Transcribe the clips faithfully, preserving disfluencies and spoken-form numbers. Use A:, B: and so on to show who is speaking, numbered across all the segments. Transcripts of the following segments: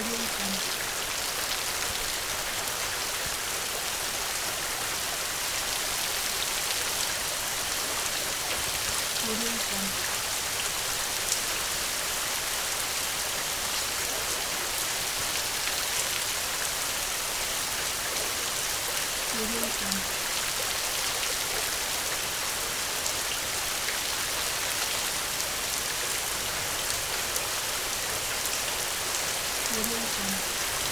A: Audio Jungle. Audio Jungle. Audio Jungle. Audio Jungle.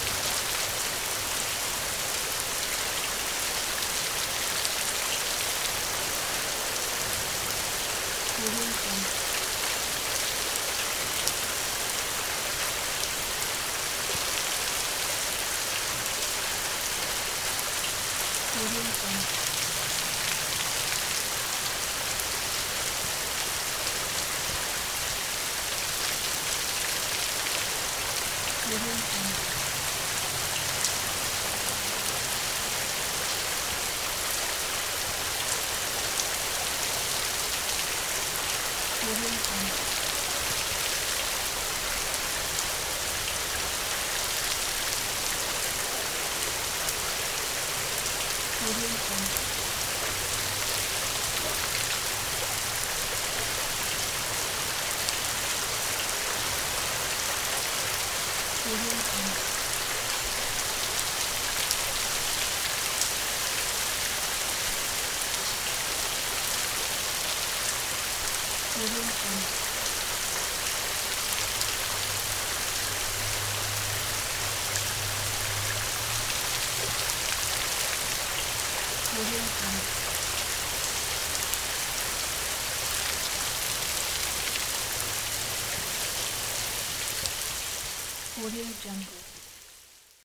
A: Audio Jungle. Audio Jungle. Audio Jungle. Audio Jungle. Audio Jungle. Audio Jungle. Audio Jungle. Audio Jungle. Audio Jungle.